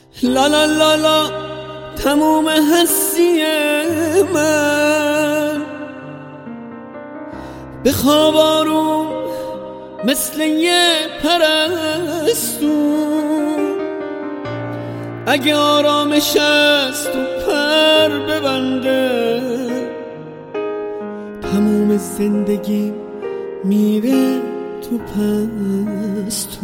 لا لا لا لا تموم هستی من به خواب آروم مثل یه پرستو، اگه آرامش است و پر ببنده تموم زندگی میره تو پستو.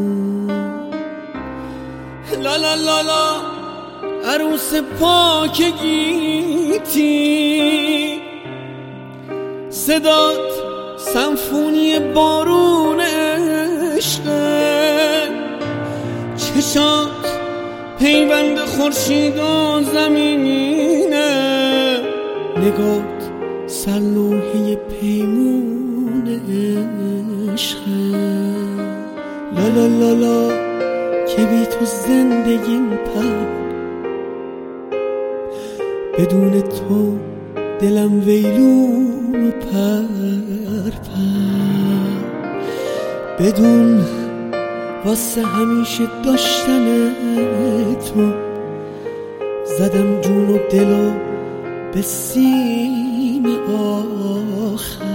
لا لا لا لا عروس پاک گیتی، صدات سمفونی بارون عشقه، چشات پیوند خورشید و زمینه، نگات سرلوحه پیمون عشقه. لا لا لا لا که بی تو زندگیم پر، بدون تو دلم ویلون و پر پر، بدون واسه همیشه داشتن تو زدم جون و دلو به سیم آخر.